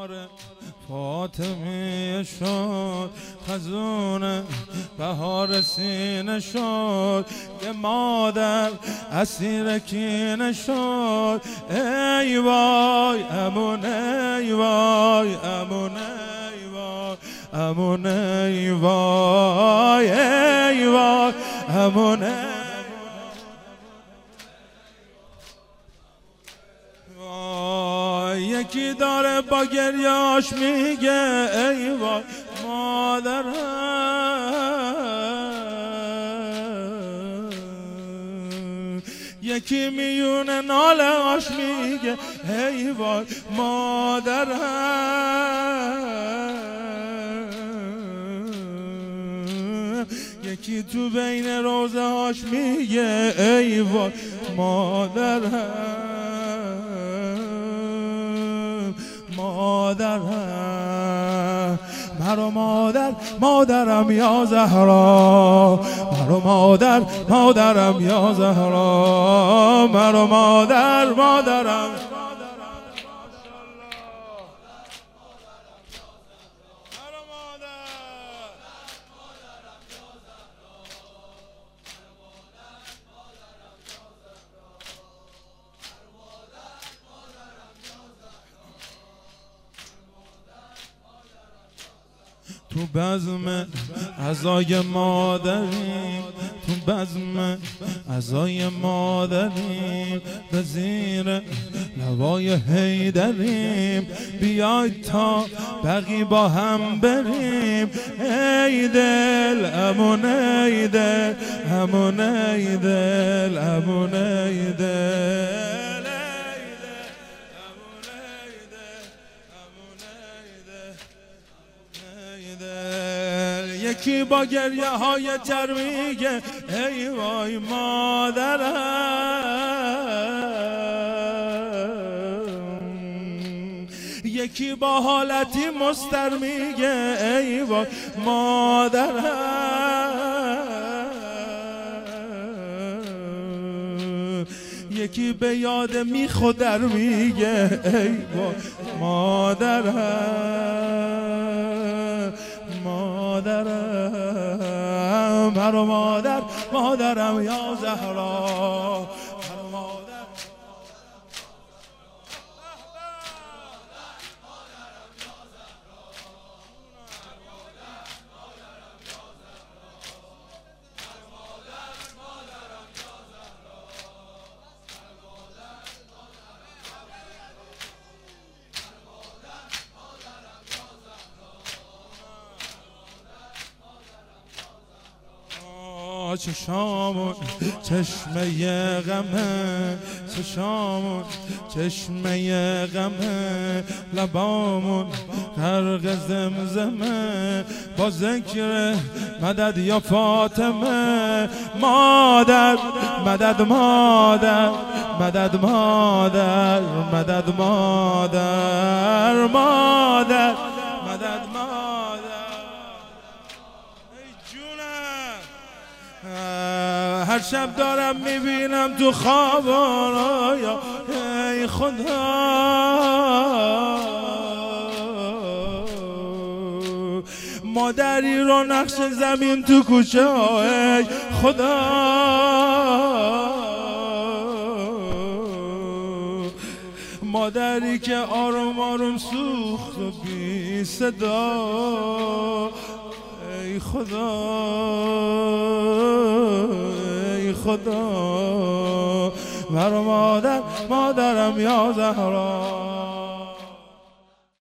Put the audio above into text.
فاطمه شد خزون بهار سینه شد که مادر اسیر کینه شد. ای وای امون، ای وای امون، ای وای امون، ای وای، ای وای امون. یکی داره با گریاش میگه ای وای مادرم، یکی میونه ناله هاش میگه ای وای مادرم، یکی تو بین روزه هاش میگه ای وای مادرم، مادرم، مرا مادر مادرم یا زهرا، مرا مادر مادرم یا زهرا، مرا مادر مادرم. تو بزم عزای مادریم، تو بزم عزای مادریم، به زیر لوای حیدریم، بیاید تا بقی با هم بریم. ای دل امون، ای دل امون، ای دل امون، ای دل. یکی با گریه های تر میگه ای وای مادرم، یکی با حالتی مستر میگه ای وای مادرم، یکی به یاد میخودر میگه ای وای مادرم، مادرم، مرا مادر مادرم یا زهرا، مرا مادر. چشامون چشمه غمه، چشامون چشمه غمه، لبامون غرق زمزمه، با ذکر مدد یا فاطمه. مادر مدد، مادر مدد، مادر مدد، مادر مادر مدد، مادر. هر شب دارم میبینم تو خوابم یا ای خدا، مادری رو نقش زمین تو کوچه ای خدا، مادری که آروم آروم سوخت و بی صدا. ای خدا، ای خدا، مرا مادر مادرم یا زهرا.